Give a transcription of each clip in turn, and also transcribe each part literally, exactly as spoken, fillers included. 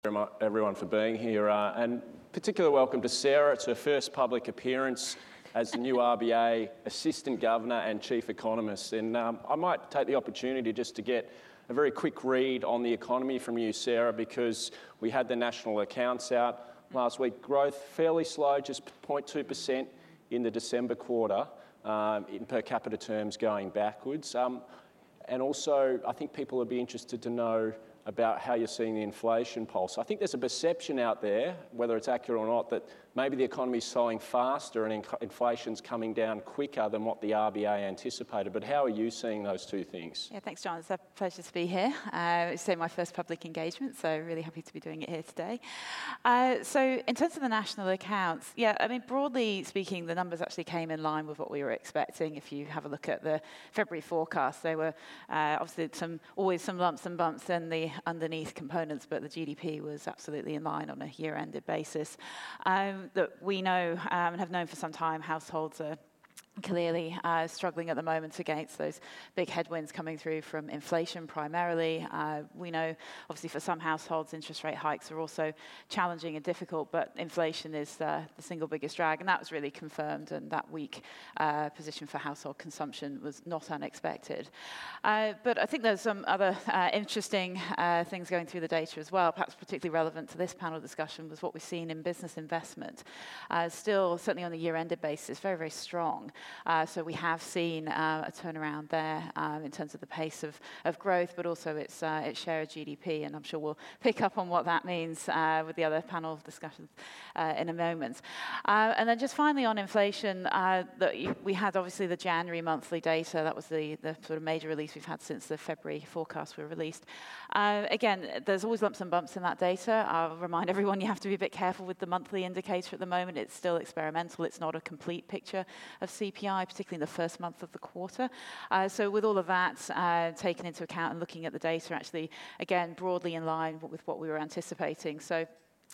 Very much everyone for being here, uh, and particular welcome to Sarah. It's her first public appearance as the new R B A Assistant Governor and Chief Economist, and um, I might take the opportunity just to get a very quick read on the economy from you, Sarah, because we had the national accounts out last week. Growth fairly slow, just zero point two percent in the December quarter, um, in per capita terms going backwards. Um, and also, I think people would be interested to know about how you're seeing the inflation pulse. I think there's a perception out there, whether it's accurate or not, that maybe the economy is slowing faster and inc- inflation's coming down quicker than what the R B A anticipated. But how are you seeing those two things? Yeah, thanks, John. It's a pleasure to be here. Uh, it's my first public engagement, so really happy to be doing it here today. Uh, so in terms of the national accounts, yeah, I mean, broadly speaking, the numbers actually came in line with what we were expecting. If you have a look at the February forecast, there were uh, obviously some always some lumps and bumps in the underneath components, but the G D P was absolutely in line on a year-ended basis. Um, that we know um, and have known for some time, households are clearly uh, struggling at the moment against those big headwinds coming through from inflation primarily. Uh, we know, obviously, for some households, interest rate hikes are also challenging and difficult, but inflation is uh, the single biggest drag, and that was really confirmed, and that weak uh, position for household consumption was not unexpected. Uh, but I think there's some other uh, interesting uh, things going through the data as well, perhaps particularly relevant to this panel discussion, was what we've seen in business investment. Uh, still, certainly on a year-ended basis, very, very strong. Uh, so we have seen uh, a turnaround there um, in terms of the pace of, of growth, but also its, uh, its share of G D P, and I'm sure we'll pick up on what that means uh, with the other panel discussions uh, in a moment. Uh, and then just finally on inflation, uh, the, we had obviously the January monthly data. That was the, the sort of major release we've had since the February forecasts were released. Uh, again, there's always lumps and bumps in that data. I'll remind everyone you have to be a bit careful with the monthly indicator at the moment. It's still experimental. It's not a complete picture of C P I, particularly in the first month of the quarter. Uh, so with all of that uh, taken into account and looking at the data, actually, again, broadly in line with what we were anticipating. So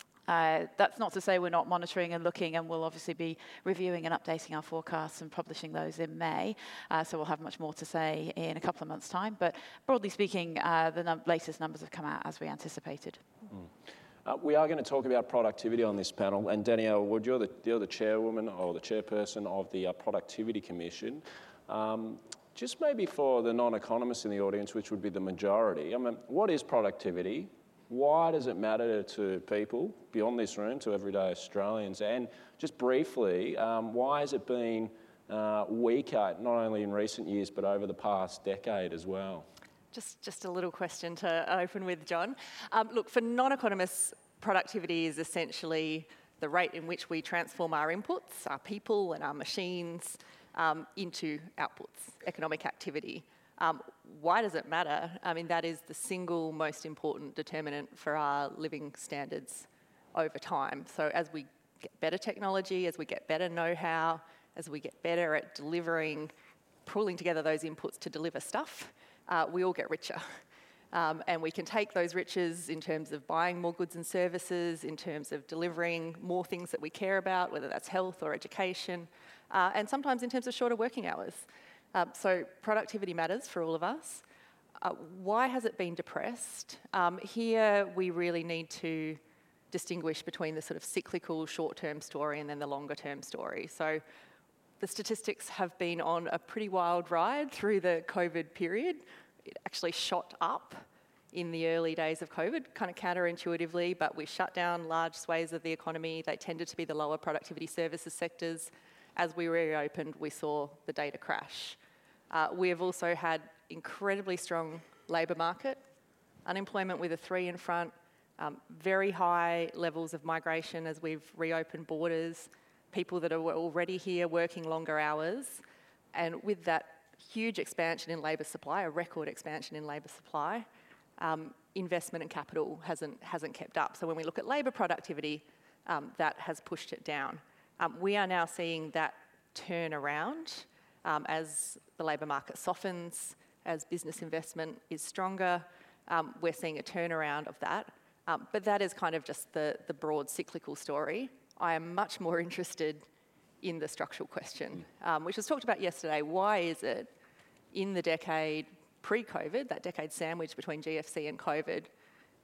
uh, that's not to say we're not monitoring and looking, and we'll obviously be reviewing and updating our forecasts and publishing those in May. Uh, so we'll have much more to say in a couple of months' time. But broadly speaking, uh, the num- latest numbers have come out as we anticipated. Mm. Uh, we are going to talk about productivity on this panel, and Danielle Wood, you're the, you're the chairwoman or the chairperson of the uh, Productivity Commission. Um, just maybe for the non-economists in the audience, which would be the majority, I mean, what is productivity? Why does it matter to people beyond this room, to everyday Australians? And just briefly, um, why has it been uh, weaker, not only in recent years, but over the past decade as well? Just, just a little question to open with, John. Um, look, for non-economists, productivity is essentially the rate in which we transform our inputs, our people and our machines, um, into outputs, economic activity. Um, why does it matter? I mean, that is the single most important determinant for our living standards over time. So as we get better technology, as we get better know-how, as we get better at delivering, pulling together those inputs to deliver stuff, Uh, we all get richer. Um, and we can take those riches in terms of buying more goods and services, in terms of delivering more things that we care about, whether that's health or education, uh, and sometimes in terms of shorter working hours. Um, so productivity matters for all of us. Uh, why has it been depressed? Um, here we really need to distinguish between the sort of cyclical short-term story and then the longer-term story. So the statistics have been on a pretty wild ride through the COVID period. It actually shot up in the early days of COVID, kind of counterintuitively, but we shut down large swathes of the economy. They tended to be the lower productivity services sectors. As we reopened, we saw the data crash. Uh, we have also had incredibly strong labour market, unemployment with a three in front, um, very high levels of migration as we've reopened borders, people that are already here working longer hours, and with that huge expansion in labour supply, a record expansion in labour supply, um, investment and capital hasn't hasn't kept up. So when we look at labour productivity, um, that has pushed it down. Um, we are now seeing that turn around um, as the labour market softens, as business investment is stronger. Um, we're seeing a turnaround of that, um, but that is kind of just the the broad cyclical story. I am much more interested in the structural question, um, which was talked about yesterday. Why is it in the decade pre-COVID, that decade sandwich between G F C and COVID,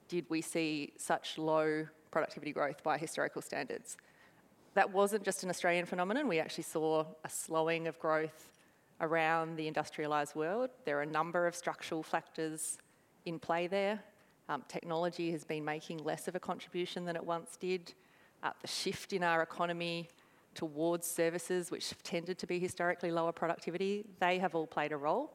did we see such low productivity growth by historical standards. That wasn't just an Australian phenomenon. We actually saw a slowing of growth around the industrialised world. There are a number of structural factors in play there. Um, technology has been making less of a contribution than it once did. Uh, the shift in our economy towards services, which have tended to be historically lower productivity, they have all played a role.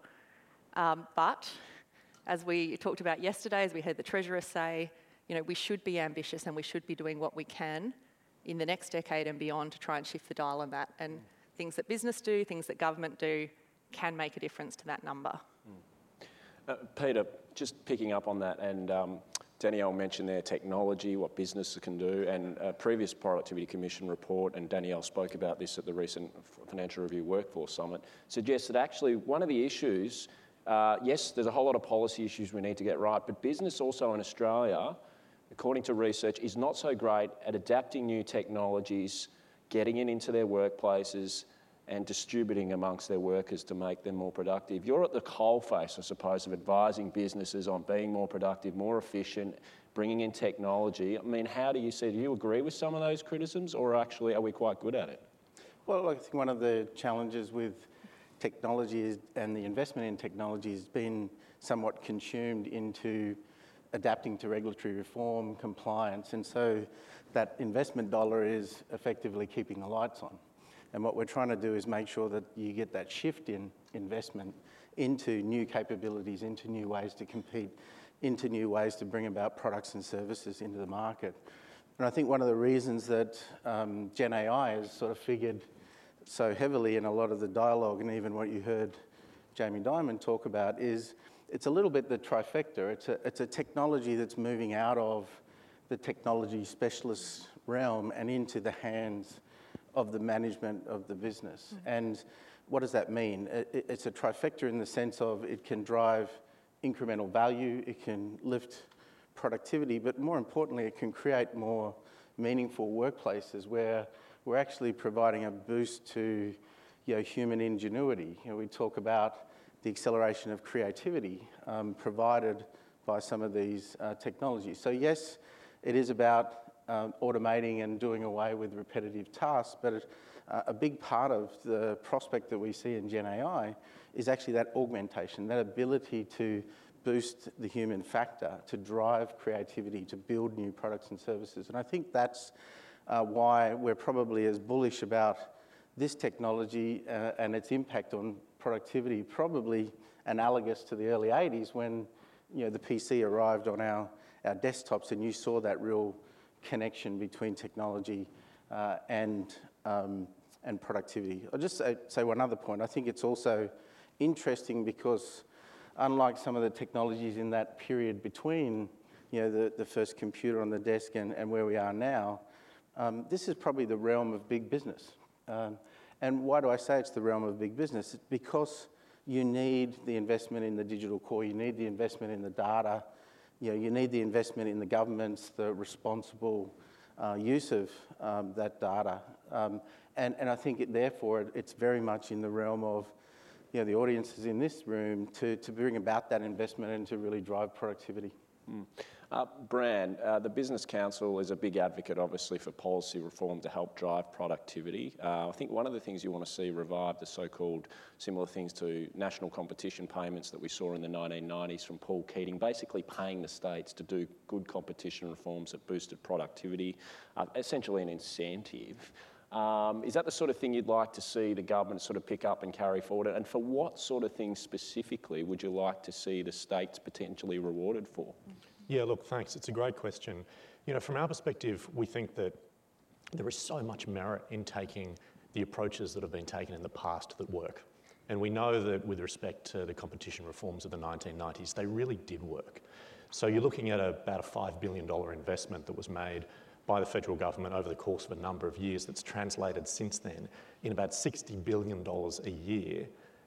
Um, but as we talked about yesterday, as we heard the Treasurer say, you know, we should be ambitious and we should be doing what we can in the next decade and beyond to try and shift the dial on that. And mm. things that business do, things that government do, can make a difference to that number. Mm. Uh, Peter, just picking up on that, and um, Danielle mentioned there technology, what businesses can do, and a previous Productivity Commission report, and Danielle spoke about this at the recent Financial Review Workforce Summit, suggests that actually one of the issues, uh, yes, there's a whole lot of policy issues we need to get right, but business also in Australia, according to research, is not so great at adapting new technologies, getting it into their workplaces, and distributing amongst their workers to make them more productive. You're at the coalface, I suppose, of advising businesses on being more productive, more efficient, bringing in technology. I mean, how do you see, do you agree with some of those criticisms, or actually are we quite good at it? Well, I think one of the challenges with technology is, and the investment in technology has been somewhat consumed into adapting to regulatory reform, compliance, and so that investment dollar is effectively keeping the lights on. And what we're trying to do is make sure that you get that shift in investment into new capabilities, into new ways to compete, into new ways to bring about products and services into the market. And I think one of the reasons that um, Gen A I has sort of figured so heavily in a lot of the dialogue, and even what you heard Jamie Dimon talk about, is it's a little bit the trifecta. It's a, it's a technology that's moving out of the technology specialist realm and into the hands of the management of the business. Mm-hmm. And what does that mean? It, it's a trifecta in the sense of it can drive incremental value, it can lift productivity, but more importantly, it can create more meaningful workplaces where we're actually providing a boost to, you know, human ingenuity. You know, we talk about the acceleration of creativity um, provided by some of these uh, technologies. So yes, it is about um, automating and doing away with repetitive tasks, but it, uh, a big part of the prospect that we see in Gen A I is actually that augmentation, that ability to boost the human factor, to drive creativity, to build new products and services. And I think that's uh, why we're probably as bullish about this technology uh, and its impact on productivity, probably analogous to the early eighties when, you know, the P C arrived on our, our desktops and you saw that real connection between technology uh, and, um, and productivity. I'll just say, say one other point. I think it's also interesting because unlike some of the technologies in that period between, you know, the, the first computer on the desk and, and where we are now, um, this is probably the realm of big business. Um, And why do I say it's the realm of big business? It's because you need the investment in the digital core, you need the investment in the data, you know, you need the investment in the governments, the responsible uh, use of um, that data. Um, and, and I think it, therefore it, it's very much in the realm of, you know, the audiences in this room to, to bring about that investment and to really drive productivity. Mm. Uh, Bran, uh, the Business Council is a big advocate, obviously, for policy reform to help drive productivity. Uh, I think one of the things you want to see revived are so-called similar things to national competition payments that we saw in the nineteen nineties from Paul Keating, basically paying the states to do good competition reforms that boosted productivity, uh, essentially an incentive. Um, is that the sort of thing you'd like to see the government sort of pick up and carry forward? And for what sort of things specifically would you like to see the states potentially rewarded for? Yeah, look, thanks. It's a great question. You know, from our perspective, we think that there is so much merit in taking the approaches that have been taken in the past that work. And we know that with respect to the competition reforms of the nineteen nineties, they really did work. So you're looking at a, about a five billion dollars investment that was made by the federal government over the course of a number of years that's translated since then in about sixty billion dollars a year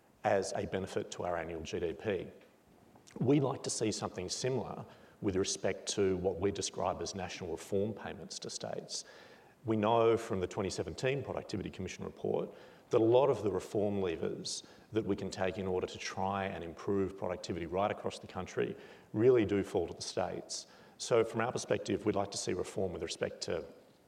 as a benefit to our annual G D P. We like to see something similar with respect to what we describe as national reform payments to states. We know from the twenty seventeen Productivity Commission report that a lot of the reform levers that we can take in order to try and improve productivity right across the country really do fall to the states. So from our perspective, we'd like to see reform with respect to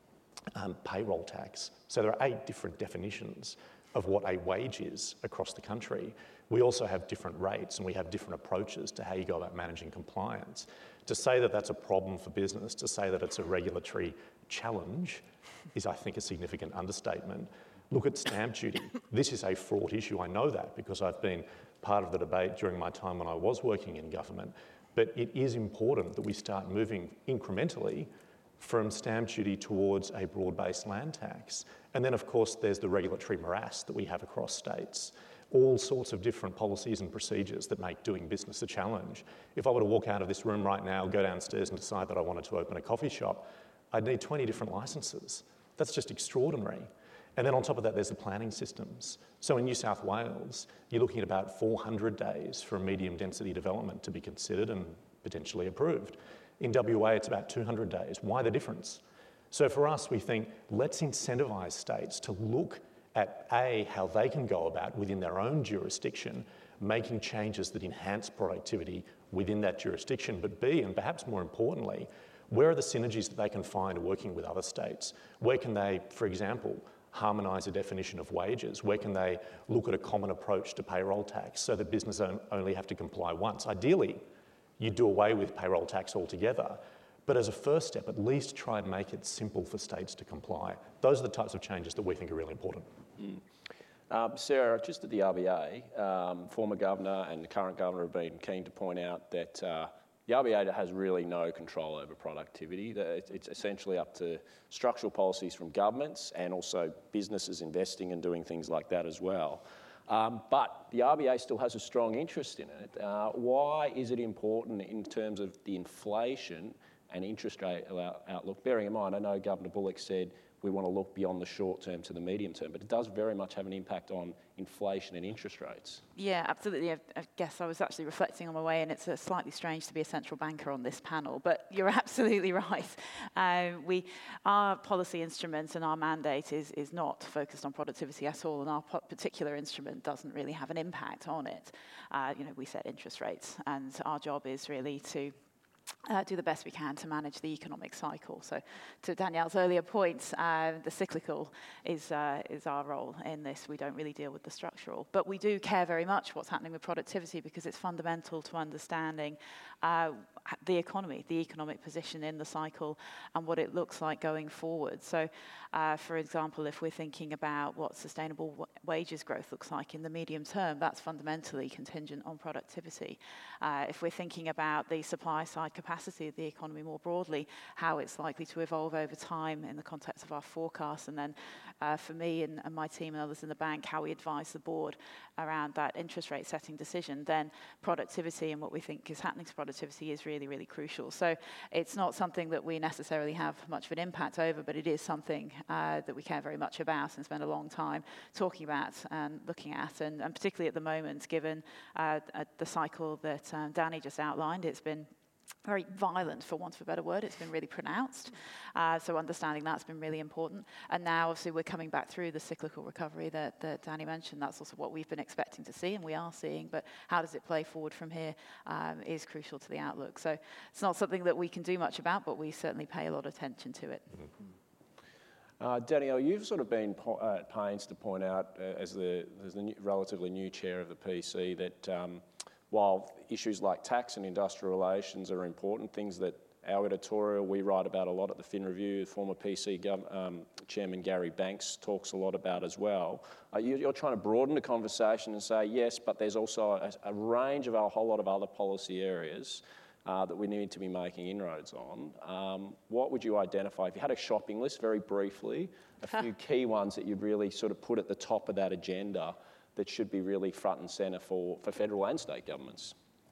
um, payroll tax. So there are eight different definitions of what a wage is across the country. We also have different rates and we have different approaches to how you go about managing compliance. To say that that's a problem for business, to say that it's a regulatory challenge is, I think, a significant understatement. Look at stamp duty. This is a fraught issue. I know that because I've been part of the debate during my time when I was working in government. But it is important that we start moving incrementally from stamp duty towards a broad-based land tax. And then, of course, there's the regulatory morass that we have across states. All sorts of different policies and procedures that make doing business a challenge. If I were to walk out of this room right now, go downstairs and decide that I wanted to open a coffee shop, I'd need twenty different licences. That's just extraordinary. And then on top of that, there's the planning systems. So in New South Wales, you're looking at about four hundred days for a medium density development to be considered and potentially approved. In W A, it's about two hundred days. Why the difference? So for us, we think, let's incentivise states to look at A, how they can go about within their own jurisdiction, making changes that enhance productivity within that jurisdiction, but B, and perhaps more importantly, where are the synergies that they can find working with other states? Where can they, for example, harmonise a definition of wages? Where can they look at a common approach to payroll tax so that business only have to comply once? Ideally, you do away with payroll tax altogether, but as a first step, at least try and make it simple for states to comply. Those are the types of changes that we think are really important. Mm. Um, Sarah, just at the R B A, um, former governor and the current governor have been keen to point out that uh, the R B A has really no control over productivity. It's essentially up to structural policies from governments and also businesses investing and doing things like that as well. Um, but the R B A still has a strong interest in it. Uh, why is it important in terms of the inflation and interest rate outlook? Bearing in mind, I know Governor Bullock said we want to look beyond the short term to the medium term, but it does very much have an impact on inflation and interest rates. Yeah, absolutely. I, I guess I was actually reflecting on my way, and it's uh, slightly strange to be a central banker on this panel, but you're absolutely right. Um, we, our policy instrument and our mandate is, is not focused on productivity at all, and our particular instrument doesn't really have an impact on it. Uh, you know, we set interest rates, and our job is really to Uh, do the best we can to manage the economic cycle. So to Danielle's earlier points, uh, the cyclical is, uh, is our role in this. We don't really deal with the structural. But we do care very much what's happening with productivity because it's fundamental to understanding uh, the economy, the economic position in the cycle and what it looks like going forward. So uh, for example, if we're thinking about what sustainable w- wages growth looks like in the medium term, that's fundamentally contingent on productivity. Uh, if we're thinking about the supply side capacity of the economy more broadly, how it's likely to evolve over time in the context of our forecasts, and then uh, for me and, and my team and others in the bank, how we advise the board around that interest rate setting decision, then productivity and what we think is happening to productivity is really, really crucial. So it's not something that we necessarily have much of an impact over, but it is something uh, that we care very much about and spend a long time talking about and looking at, and, and particularly at the moment, given uh, uh, the cycle that um, Danny just outlined, it's been very violent, for want of a better word. It's been really pronounced. Uh, so understanding that's been really important. And now, obviously, we're coming back through the cyclical recovery that, that Danny mentioned. That's also what we've been expecting to see, and we are seeing. But how does it play forward from here um, is crucial to the outlook. So it's not something that we can do much about, but we certainly pay a lot of attention to it. Mm-hmm. Uh, Danielle, you've sort of been po- uh, at pains to point out, uh, as the, as the new, relatively new chair of the P C, that um, while issues like tax and industrial relations are important, things that our editorial, we write about a lot at the Fin Review, former P C Gov- um, Chairman Gary Banks talks a lot about as well. Uh, you, you're trying to broaden the conversation and say, yes, but there's also a, a range of a whole lot of other policy areas uh, that we need to be making inroads on. Um, what would you identify, if you had a shopping list, very briefly, a few key ones that you'd really sort of put at the top of that agenda that should be really front and centre for, for federal and state governments?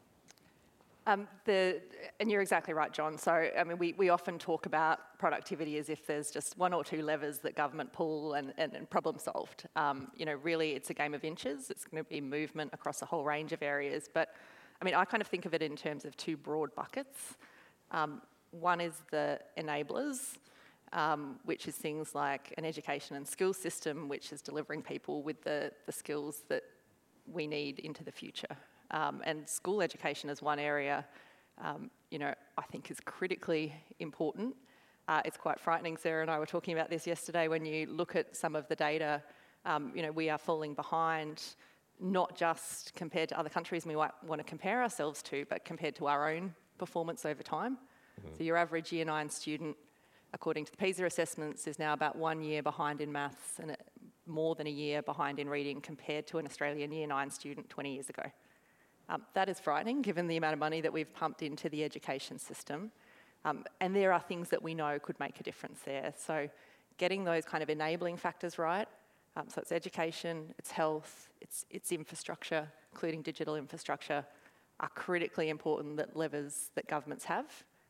Um, the, and you're exactly right, John. So, I mean, we, we often talk about productivity as if there's just one or two levers that government pull and, and, and problem solved. Um, you know, really, it's a game of inches. It's going to be movement across a whole range of areas. But, I mean, I kind of think of it in terms of two broad buckets. Um, one is the enablers, Um, which is things like an education and skills system, which is delivering people with the, the skills that we need into the future. Um, and school education is one area um, you know, I think is critically important. Uh, it's quite frightening. Sarah and I were talking about this yesterday. When you look at some of the data, um, you know, we are falling behind, not just compared to other countries we might want to compare ourselves to, but compared to our own performance over time. Mm-hmm. So your average year nine student, according to the PISA assessments, is now about one year behind in maths and more than a year behind in reading compared to an Australian year nine student twenty years ago. Um, that is frightening, given the amount of money that we've pumped into the education system. Um, and there are things that we know could make a difference there. So getting those kind of enabling factors right, um, so it's education, it's health, it's, it's infrastructure, including digital infrastructure, are critically important that levers that governments have.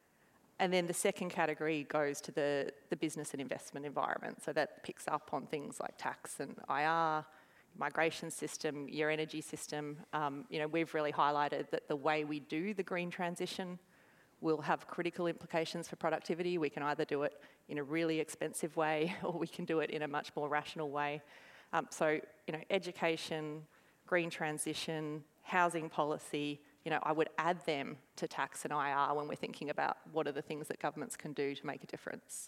And then the second category goes to the, the business and investment environment. So that picks up on things like tax and I R, migration system, your energy system. Um, you know, we've really highlighted that the way we do the green transition will have critical implications for productivity. We can either do it in a really expensive way or we can do it in a much more rational way. Um, so, you know, education, green transition, housing policy, you know, I would add them to tax and I R when we're thinking about what are the things that governments can do to make a difference.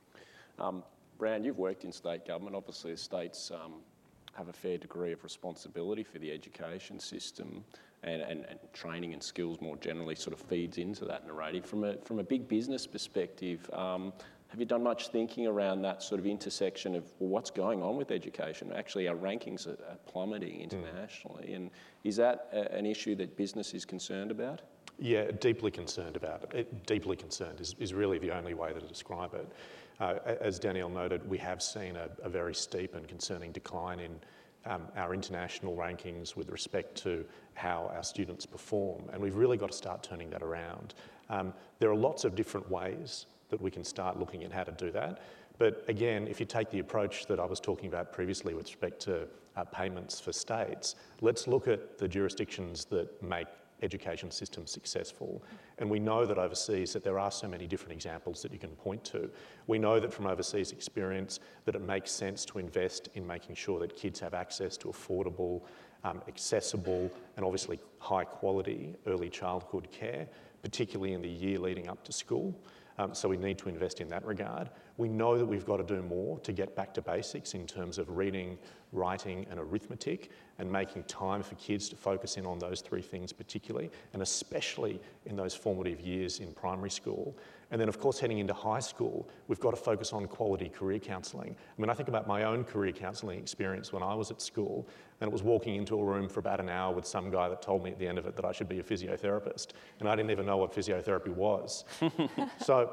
Mm. Um, Brand, you've worked in state government. Obviously, the states um, have a fair degree of responsibility for the education system, and, and, and training and skills more generally sort of feeds into that narrative. From a, from a big business perspective, um, have you done much thinking around that sort of intersection of, well, what's going on with education? Actually, our rankings are, are plummeting internationally, mm. and is that a, an issue that business is concerned about? Yeah, deeply concerned about it. it deeply concerned is, is really the only way to describe it. Uh, as Danielle noted, we have seen a, a very steep and concerning decline in um, our international rankings with respect to how our students perform, and we've really got to start turning that around. Um, there are lots of different ways that we can start looking at how to do that. But again, if you take the approach that I was talking about previously with respect to uh, payments for states, let's look at the jurisdictions that make education systems successful. And we know that overseas that there are so many different examples that you can point to. We know that from overseas experience that it makes sense to invest in making sure that kids have access to affordable, um, accessible, and obviously high quality early childhood care, particularly in the year leading up to school. Um, so we need to invest in that regard. We know that we've got to do more to get back to basics in terms of reading, writing and arithmetic, and making time for kids to focus in on those three things particularly, and especially in those formative years in primary school. And then of course heading into high school, we've got to focus on quality career counselling. I mean, I think about my own career counselling experience when I was at school, and it was walking into a room for about an hour with some guy that told me at the end of it that I should be a physiotherapist, and I didn't even know what physiotherapy was. So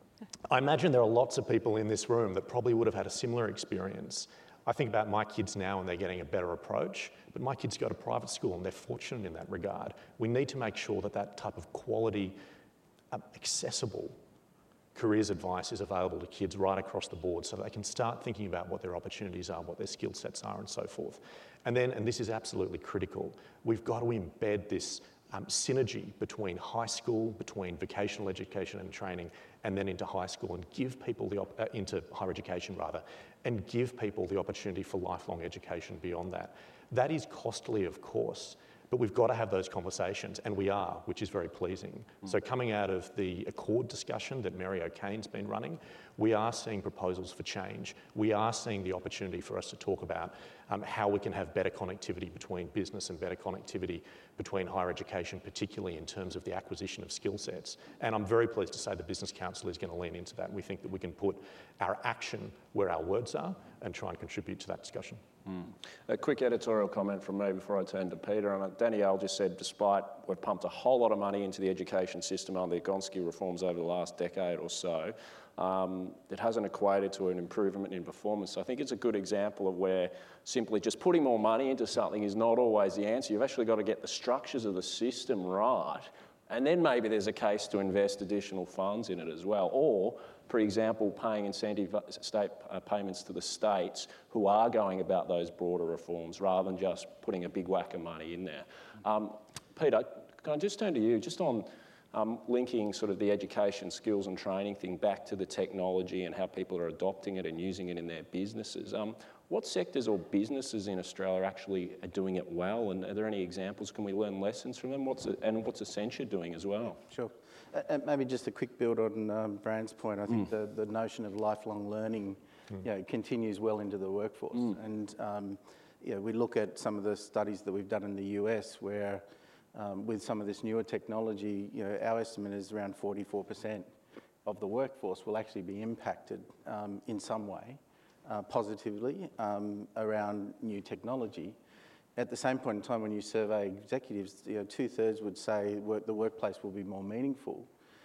I imagine there are lots of people in this room that probably would have had a similar experience. I think about my kids now and they're getting a better approach, but my kids go to private school and they're fortunate in that regard. We need to make sure that that type of quality, um, accessible careers advice is available to kids right across the board so they can start thinking about what their opportunities are, what their skill sets are and so forth. And then, and this is absolutely critical, we've got to embed this Um, synergy between high school, between vocational education and training, and then into high school, and give people the op- uh, into higher education rather, and give people the opportunity for lifelong education beyond that. That is costly, of course, but we've got to have those conversations, and we are, which is very pleasing. Mm. So coming out of the Accord discussion that Mary O'Kane's been running, we are seeing proposals for change. We are seeing the opportunity for us to talk about um, how we can have better connectivity between business and better connectivity between higher education, particularly in terms of the acquisition of skill sets. And I'm very pleased to say the Business Council is going to lean into that. We think that we can put our action where our words are and try and contribute to that discussion. Mm. A quick editorial comment from me before I turn to Peter. And Danielle just said, despite we've pumped a whole lot of money into the education system under the Gonski reforms over the last decade or so, um, it hasn't equated to an improvement in performance. So I think it's a good example of where simply just putting more money into something is not always the answer. You've actually got to get the structures of the system right. And then maybe there's a case to invest additional funds in it as well. Or, for example, paying incentive state uh, payments to the states who are going about those broader reforms rather than just putting a big whack of money in there. Um, Peter, can I just turn to you, just on um, linking sort of the education, skills and training thing back to the technology and how people are adopting it and using it in their businesses. Um, what sectors or businesses in Australia actually are doing it well, and are there any examples? Can we learn lessons from them? What's it, and what's Essentia doing as well? Sure. Uh, and maybe just a quick build on um, Brand's point. I think mm. the, the notion of lifelong learning mm. you know, continues well into the workforce. Mm. And um, you know, we look at some of the studies that we've done in the U S where um, with some of this newer technology, you know, our estimate is around forty-four percent of the workforce will actually be impacted um, in some way uh, positively um, around new technology. At the same point in time, when you survey executives, you know, two-thirds would say work, the workplace will be more meaningful,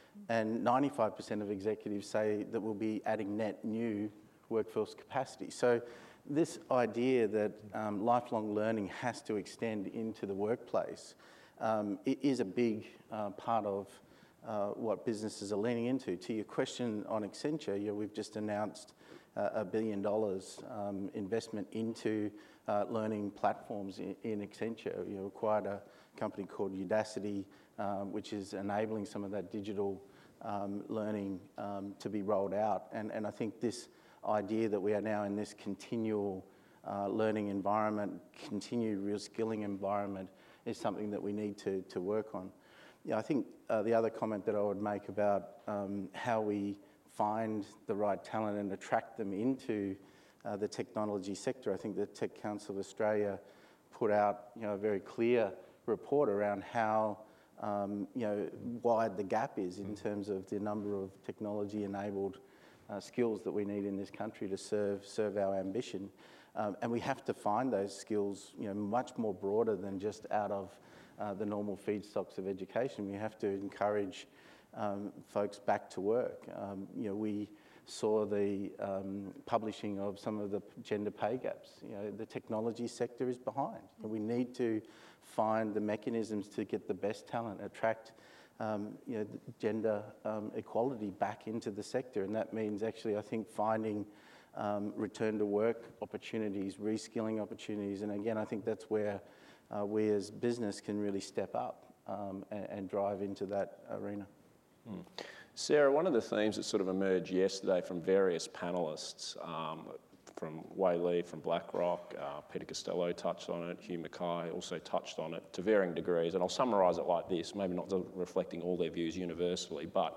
and ninety-five percent of executives say that we'll be adding net new workforce capacity. So this idea that um, lifelong learning has to extend into the workplace um, it is a big uh, part of uh, what businesses are leaning into. To your question on Accenture, you know, we've just announced uh, a billion dollars um, investment into uh, learning platforms in, in Accenture. You know, acquired a company called Udacity, um, which is enabling some of that digital um, learning um, to be rolled out. And, and I think this idea that we are now in this continual uh, learning environment, continued real skilling environment, is something that we need to, to work on. Yeah, I think uh, the other comment that I would make about um, how we find the right talent and attract them into uh, the technology sector, I think the Tech Council of Australia put out you know, a very clear report around how um, you know, wide the gap is in terms of the number of technology-enabled uh, skills that we need in this country to serve, serve our ambition. Um, and we have to find those skills, you know, much more broader than just out of uh, the normal feedstocks of education. We have to encourage um, folks back to work. Um, you know, we saw the um, publishing of some of the gender pay gaps. You know, the technology sector is behind, and we need to find the mechanisms to get the best talent, attract um, you know, gender um, equality back into the sector, and that means actually, I think, finding Um, return to work opportunities, reskilling opportunities, and again, I think that's where uh, we as business can really step up um, and, and drive into that arena. Mm. Sarah, one of the themes that sort of emerged yesterday from various panellists, um, from Wei Li from BlackRock, uh, Peter Costello touched on it, Hugh Mackay also touched on it to varying degrees, and I'll summarise it like this, maybe not reflecting all their views universally, but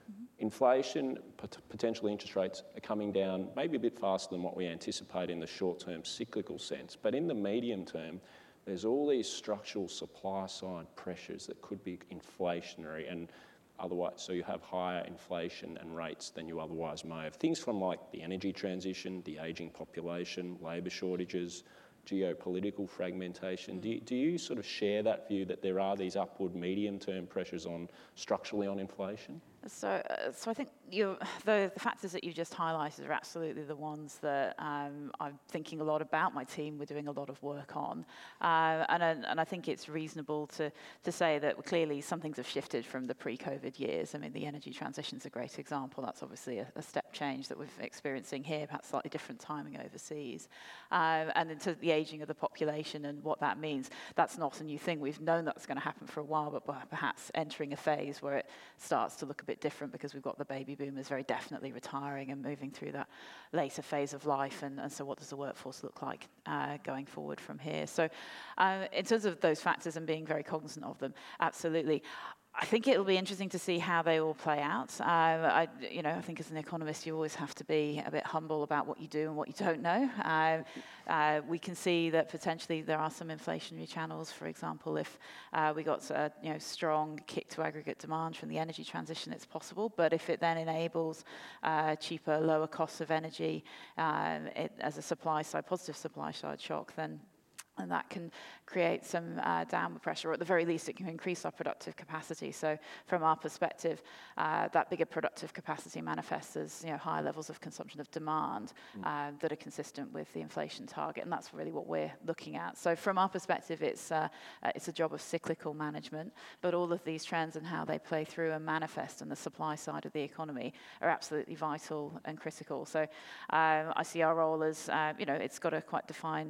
inflation, pot- potentially interest rates are coming down maybe a bit faster than what we anticipate in the short-term cyclical sense. But in the medium term, there's all these structural supply-side pressures that could be inflationary and otherwise, so you have higher inflation and rates than you otherwise may have. Things from like the energy transition, the ageing population, labour shortages, geopolitical fragmentation. Mm. Do you, do you sort of share that view that there are these upward medium-term pressures on structurally on inflation? So, uh, so I think you, the, the factors that you just highlighted are absolutely the ones that um, I'm thinking a lot about. My team, we're doing a lot of work on, uh, and and I think it's reasonable to to say that clearly some things have shifted from the pre-COVID years. I mean, the energy transition is a great example. That's obviously a, a step change that we're experiencing here, perhaps slightly different timing overseas, uh, and into the ageing of the population and what that means. That's not a new thing. We've known that's going to happen for a while, but perhaps entering a phase where it starts to look a bit different because we've got the baby boomers very definitely retiring and moving through that later phase of life, and, and so what does the workforce look like uh, going forward from here? So uh, in terms of those factors and being very cognizant of them, absolutely. I think it'll be interesting to see how they all play out. Uh, I, you know, I think as an economist, you always have to be a bit humble about what you do and what you don't know. Uh, uh, we can see that potentially there are some inflationary channels. For example, if uh, we got a you know strong kick to aggregate demand from the energy transition, it's possible. But if it then enables uh, cheaper, lower costs of energy uh, it, as a supply side, positive supply side shock, then and that can create some uh, downward pressure, or at the very least it can increase our productive capacity. So from our perspective, uh, that bigger productive capacity manifests as you know, higher levels of consumption of demand mm. uh, that are consistent with the inflation target, and that's really what we're looking at. So from our perspective, it's, uh, uh, it's a job of cyclical management, but all of these trends and how they play through and manifest on the supply side of the economy are absolutely vital and critical. So um, I see our role as, uh, you know, it's got a quite defined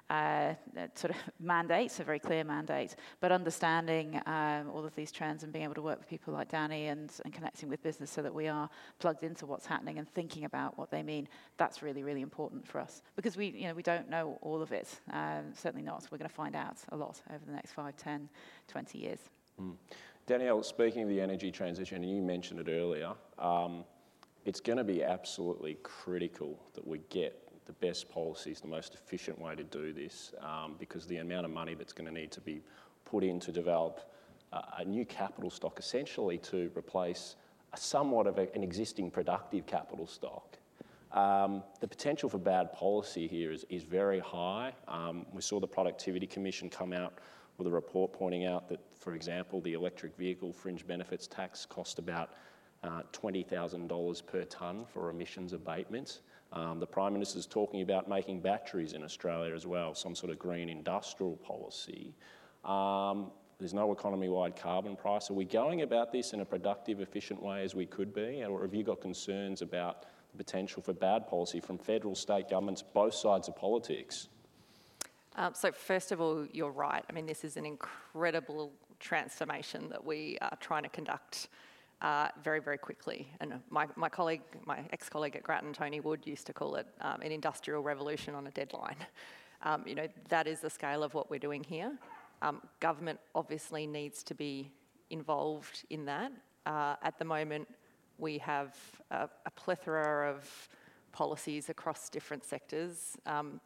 uh, sort of mandates, a very clear mandate, but understanding um, all of these trends and being able to work with people like Danny and, and connecting with business so that we are plugged into what's happening and thinking about what they mean, that's really, really important for us. Because we, you know, we don't know all of it, um, certainly not. We're going to find out a lot over the next five, ten, twenty years. Mm. Danielle, speaking of the energy transition, and you mentioned it earlier, um, it's going to be absolutely critical that we get the best policies, the most efficient way to do this, um, because the amount of money that's going to need to be put in to develop uh, a new capital stock, essentially to replace a somewhat of a, an existing productive capital stock. Um, the potential for bad policy here is, is very high. Um, we saw the Productivity Commission come out with a report pointing out that, for example, the electric vehicle fringe benefits tax cost about uh, twenty thousand dollars per tonne for emissions abatement. Um, the Prime Minister's talking about making batteries in Australia as well, some sort of green industrial policy. Um, there's no economy-wide carbon price. Are we going about this in a productive, efficient way as we could be, or have you got concerns about the potential for bad policy from federal, state governments, both sides of politics? Um, so first of all, you're right. I mean, this is an incredible transformation that we are trying to conduct uh, very, very quickly. And my, my colleague, my ex-colleague at Grattan, Tony Wood, used to call it um, an industrial revolution on a deadline. Um, you know, that is the scale of what we're doing here. Um, government obviously needs to be involved in that. Uh, at the moment, we have a, a plethora of policies across different sectors. Um,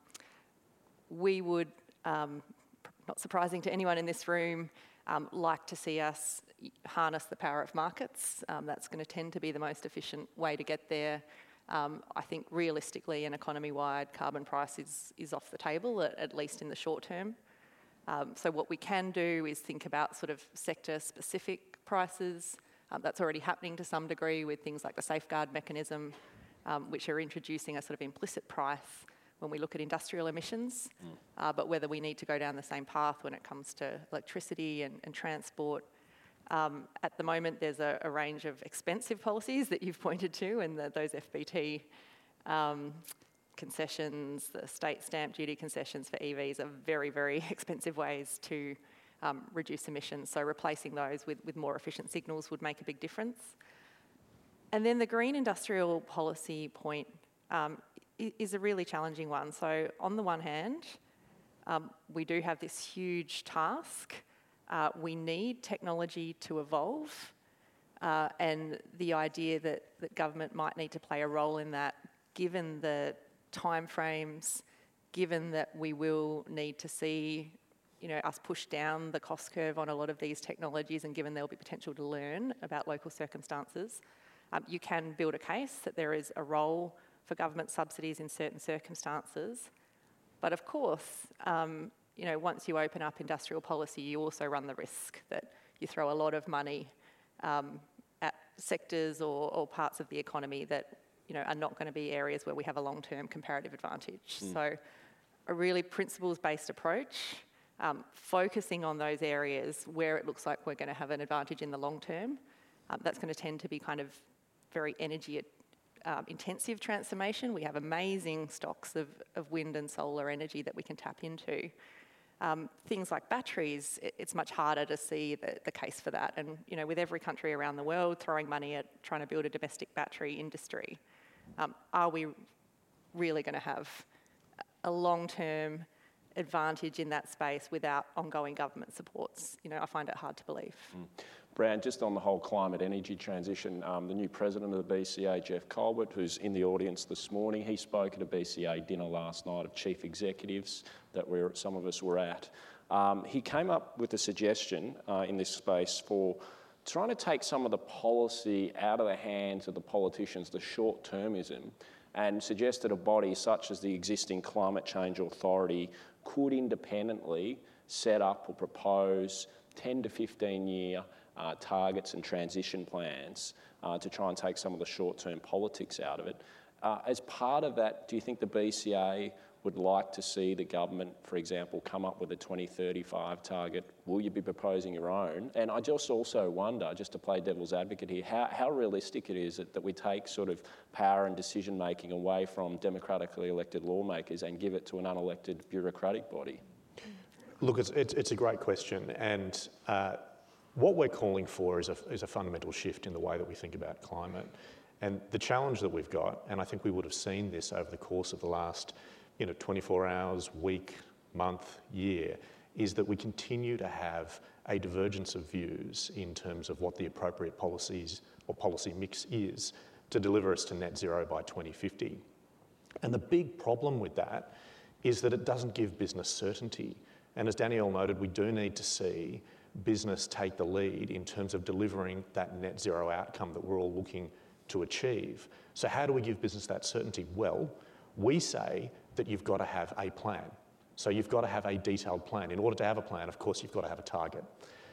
we would, um, not surprising to anyone in this room, um, like to see us harness the power of markets. Um, that's going to tend to be the most efficient way to get there. Um, I think realistically an economy-wide carbon price is, is off the table, at, at least in the short term. Um, so what we can do is think about sort of sector-specific prices. Um, that's already happening to some degree with things like the safeguard mechanism, um, which are introducing a sort of implicit price when we look at industrial emissions. Mm. Uh, but whether we need to go down the same path when it comes to electricity and, and transport. Um, at the moment, there's a, a range of expensive policies that you've pointed to, and the, those F B T um, concessions, the state stamp duty concessions for E Vs are very, very expensive ways to um, reduce emissions. So replacing those with, with more efficient signals would make a big difference. And then the green industrial policy point um, is a really challenging one. So on the one hand, um, we do have this huge task. Uh, we need technology to evolve, uh, and the idea that, that government might need to play a role in that, given the timeframes, given that we will need to see, you know, us push down the cost curve on a lot of these technologies, and given there will be potential to learn about local circumstances, um, you can build a case that there is a role for government subsidies in certain circumstances. But of course, um, you know, once you open up industrial policy, you also run the risk that you throw a lot of money um, at sectors or, or parts of the economy that, you know, are not going to be areas where we have a long-term comparative advantage. Mm. So a really principles-based approach, um, focusing on those areas where it looks like we're going to have an advantage in the long term, um, that's going to tend to be kind of very energy Um, intensive transformation. We have amazing stocks of, of wind and solar energy that we can tap into. Um, things like batteries, it, it's much harder to see the, the case for that. And, you know, with every country around the world throwing money at trying to build a domestic battery industry, um, are we really going to have a long-term advantage in that space without ongoing government supports? You know, I find it hard to believe. Mm. Brand, just on the whole climate energy transition, um, the new president of the B C A, Jeff Colbert, who's in the audience this morning, he spoke at a B C A dinner last night of chief executives that we're, some of us were at. Um, he came up with a suggestion uh, in this space for trying to take some of the policy out of the hands of the politicians, the short-termism, and suggested a body such as the existing Climate Change Authority could independently set up or propose ten to fifteen year uh, targets and transition plans uh, to try and take some of the short-term politics out of it. Uh, as part of that, do you think the B C A would like to see the government, for example, come up with a twenty thirty-five target? Will you be proposing your own? And I just also wonder, just to play devil's advocate here, how, how realistic it is that, that we take sort of power and decision making away from democratically elected lawmakers and give it to an unelected bureaucratic body? Look, it's, it's, it's a great question, and uh, what we're calling for is a, is a fundamental shift in the way that we think about climate. And the challenge that we've got, and I think we would have seen this over the course of the last you know, twenty-four hours, week, month, year, is that we continue to have a divergence of views in terms of what the appropriate policies or policy mix is to deliver us to net zero by twenty fifty. And the big problem with that is that it doesn't give business certainty. And as Danielle noted, we do need to see business take the lead in terms of delivering that net zero outcome that we're all looking to achieve. So how do we give business that certainty? Well, we say that you've got to have a plan. So you've got to have a detailed plan. In order to have a plan, of course, you've got to have a target.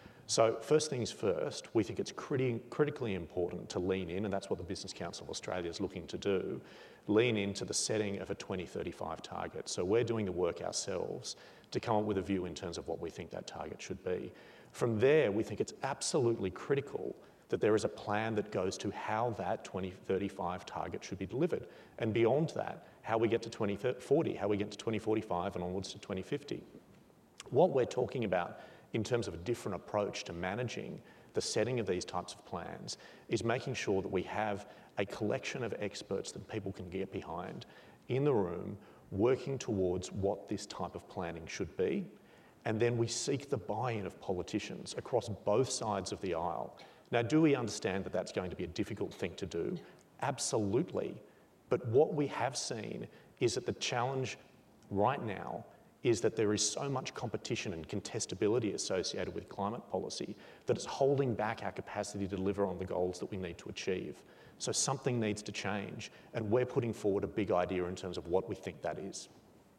So first things first, we think it's criti- critically important to lean in, and that's what the Business Council of Australia is looking to do, lean into the setting of a twenty thirty-five target. So we're doing the work ourselves to come up with a view in terms of what we think that target should be. From there, we think it's absolutely critical that there is a plan that goes to how that twenty thirty-five target should be delivered. And beyond that, how we get to twenty forty, how we get to twenty forty-five and onwards to twenty fifty. What we're talking about in terms of a different approach to managing the setting of these types of plans is making sure that we have a collection of experts that people can get behind in the room working towards what this type of planning should be. And then we seek the buy-in of politicians across both sides of the aisle. Now, do we understand that that's going to be a difficult thing to do? Absolutely. But what we have seen is that the challenge right now is that there is so much competition and contestability associated with climate policy that it's holding back our capacity to deliver on the goals that we need to achieve. So something needs to change, and we're putting forward a big idea in terms of what we think that is.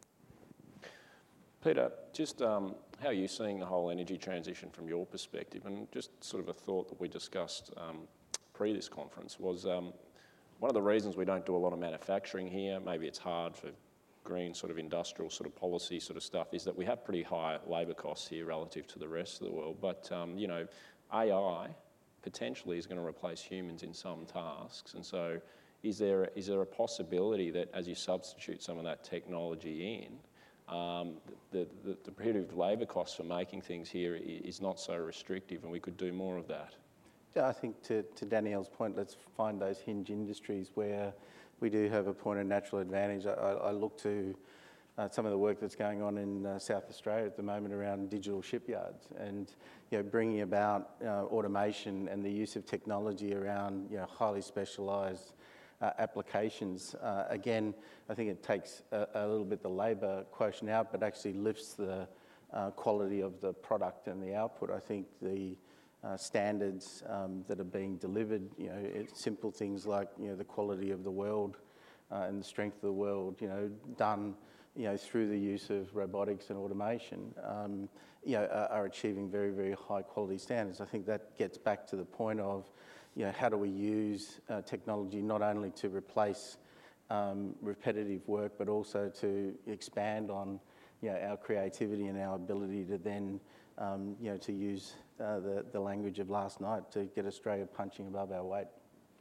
Peter, just um, how are you seeing the whole energy transition from your perspective? And just sort of a thought that we discussed um, pre this conference was um, one of the reasons we don't do a lot of manufacturing here, maybe it's hard for green sort of industrial sort of policy sort of stuff, is that we have pretty high labour costs here relative to the rest of the world. But, um, you know, A I potentially is going to replace humans in some tasks. And so is there, is there a possibility that as you substitute some of that technology in, Um, the, the, the period of labour costs for making things here is not so restrictive, and we could do more of that? Yeah, I think to, to Danielle's point, let's find those hinge industries where we do have a point of natural advantage. I, I look to uh, some of the work that's going on in uh, South Australia at the moment around digital shipyards, and you know, bringing about uh, automation and the use of technology around you know, highly specialised Uh, applications. Uh, again, I think it takes a, a little bit the labour quotient out, but actually lifts the uh, quality of the product and the output. I think the uh, standards um, that are being delivered, you know, it's simple things like you know the quality of the weld uh, and the strength of the weld, you know, done, you know, through the use of robotics and automation, um, you know, are, are achieving very, very high quality standards. I think that gets back to the point of you know, how do we use uh, technology not only to replace um, repetitive work, but also to expand on you know, our creativity and our ability to then, um, you know, to use uh, the, the language of last night to get Australia punching above our weight.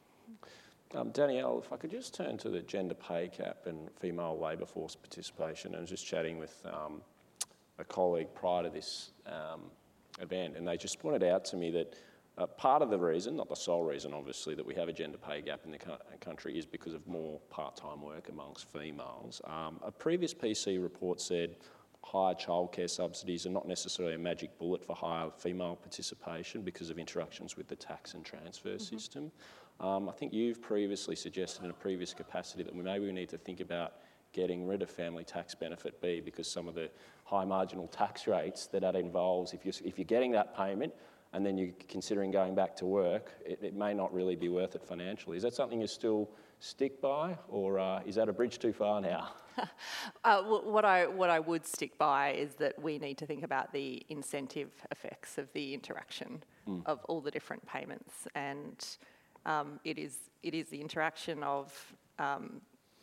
Um, Danielle, if I could just turn to the gender pay gap and female labour force participation. I was just chatting with um, a colleague prior to this um, event, and they just pointed out to me that Uh, part of the reason, not the sole reason obviously, that we have a gender pay gap in the co- country is because of more part-time work amongst females. Um, a previous P C report said higher childcare subsidies are not necessarily a magic bullet for higher female participation because of interactions with the tax and transfer mm-hmm. system. Um, I think you've previously suggested in a previous capacity that we maybe we need to think about getting rid of family tax benefit B because some of the high marginal tax rates that that involves, if you're, if you're getting that payment, and then you're considering going back to work, it, it may not really be worth it financially. Is that something you still stick by, or uh, is that a bridge too far now? uh, what I what I would stick by is that we need to think about the incentive effects of the interaction mm. of all the different payments, and um, it is it is the interaction of um,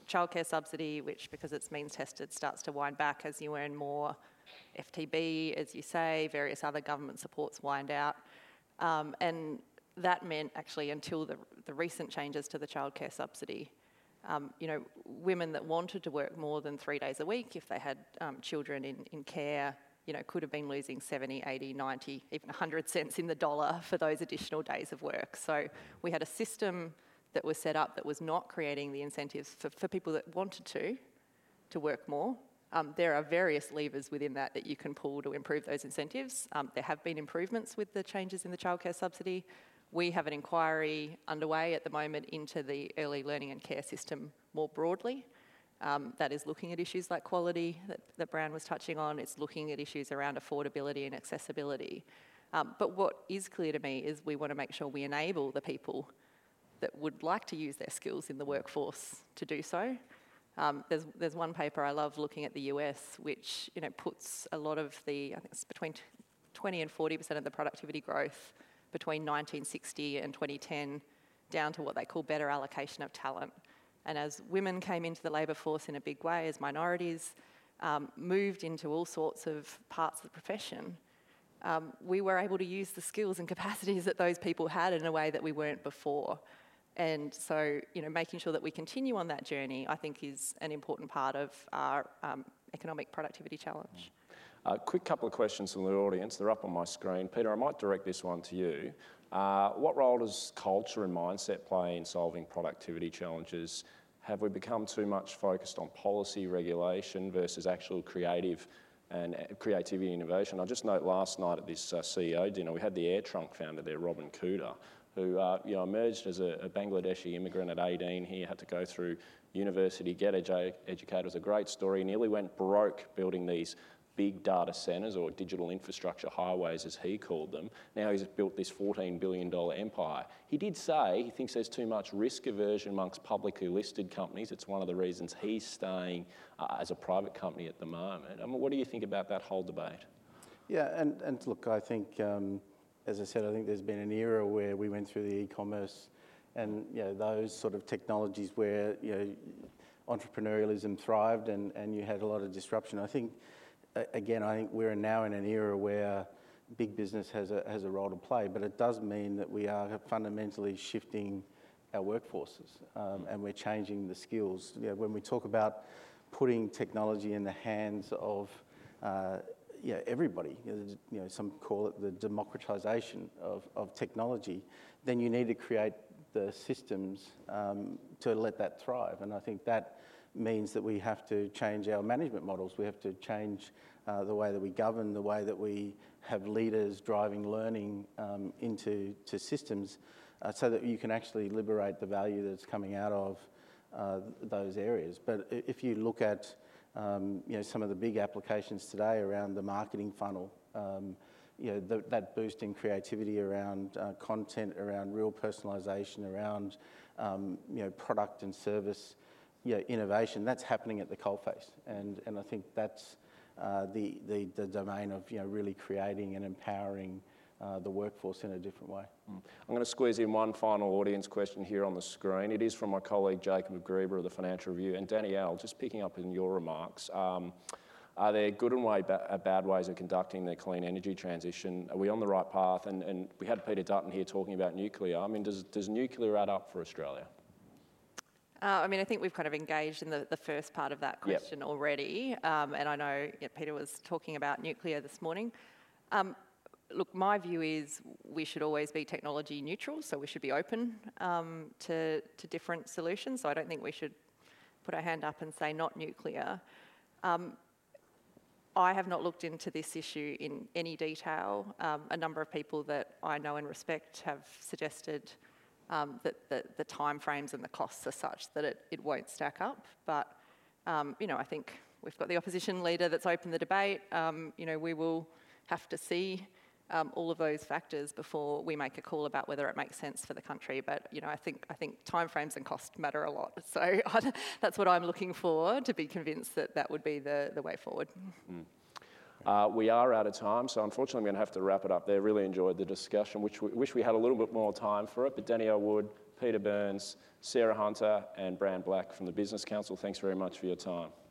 childcare subsidy, which, because it's means tested, starts to wind back as you earn more. F T B, as you say, various other government supports wind out. Um, and that meant actually until the, the recent changes to the childcare subsidy, um, you know, women that wanted to work more than three days a week, if they had um, children in, in care, you know, could have been losing seventy, eighty, ninety, even one hundred cents in the dollar for those additional days of work. So we had a system that was set up that was not creating the incentives for, for people that wanted to, to work more. Um, there are various levers within that that you can pull to improve those incentives. Um, there have been improvements with the changes in the childcare subsidy. We have an inquiry underway at the moment into the early learning and care system more broadly. Um, that is looking at issues like quality that, that Bran was touching on. It's looking at issues around affordability and accessibility. Um, but what is clear to me is we want to make sure we enable the people that would like to use their skills in the workforce to do so. Um, there's, there's one paper I love looking at the U S, which, you know, puts a lot of the, I think it's between twenty and forty percent of the productivity growth between nineteen sixty and twenty ten down to what they call better allocation of talent. And as women came into the labour force in a big way, as minorities um, moved into all sorts of parts of the profession, um, we were able to use the skills and capacities that those people had in a way that we weren't before. And so, you know, making sure that we continue on that journey, I think, is an important part of our um, economic productivity challenge. A uh, quick couple of questions from the audience. They're up on my screen. Peter, I might direct this one to you. Uh, what role does culture and mindset play in solving productivity challenges? Have we become too much focused on policy regulation versus actual creative and creativity and innovation? I just note last night at this uh, C E O dinner, we had the AirTrunk founder there, Robin Kuda, who uh, you know, emerged as a, a Bangladeshi immigrant at eighteen. He had to go through university, get edu- educated. It was a great story. He nearly went broke building these big data centres, or digital infrastructure highways as he called them. Now he's built this fourteen billion dollars empire. He did say he thinks there's too much risk aversion amongst publicly listed companies. It's one of the reasons he's staying uh, as a private company at the moment. I mean, what do you think about that whole debate? Yeah, and, and look, I think, um, as I said, I think there's been an era where we went through the e-commerce and, you know, those sort of technologies where, you know, entrepreneurialism thrived and, and you had a lot of disruption. I think, again, I think we're now in an era where big business has a, has a role to play, but it does mean that we are fundamentally shifting our workforces um, and we're changing the skills. You know, when we talk about putting technology in the hands of uh, you know, everybody, you know, you know, some call it the democratization of, of technology, then you need to create the systems um, to let that thrive. And I think that means that we have to change our management models. We have to change uh, the way that we govern, the way that we have leaders driving learning um, into to systems uh, so that you can actually liberate the value that's coming out of uh, those areas. But if you look at um, you know, some of the big applications today around the marketing funnel, um, you know, the, that boost in creativity around uh, content, around real personalisation, around um, you know, product and service, you know, innovation, that's happening at the coalface. And, and I think that's uh, the, the, the domain of, you know, really creating and empowering uh, the workforce in a different way. Mm. I'm going to squeeze in one final audience question here on the screen. It is from my colleague Jacob Grieber of the Financial Review. And Danielle, just picking up in your remarks, um, are there good and way ba- bad ways of conducting the clean energy transition? Are we on the right path? And, and we had Peter Dutton here talking about nuclear. I mean, does, does nuclear add up for Australia? Uh, I mean, I think we've kind of engaged in the, the first part of that question yep. already. Um, and I know yeah, Peter was talking about nuclear this morning. Um, look, my view is we should always be technology neutral, so we should be open um, to, to different solutions. So I don't think we should put our hand up and say not nuclear. Um, I have not looked into this issue in any detail. Um, a number of people that I know and respect have suggested Um, that the, the timeframes and the costs are such that it, it won't stack up. But, um, you know, I think we've got the opposition leader that's opened the debate. Um, you know, we will have to see um, all of those factors before we make a call about whether it makes sense for the country. But, you know, I think I think timeframes and cost matter a lot. So that's what I'm looking for, to be convinced that that would be the, the way forward. Mm. Uh, we are out of time, so unfortunately I'm going to have to wrap it up there. Really enjoyed the discussion. Wish we, wish we had a little bit more time for it, but Danielle Wood, Peter Burns, Sarah Hunter and Brand Black from the Business Council, thanks very much for your time.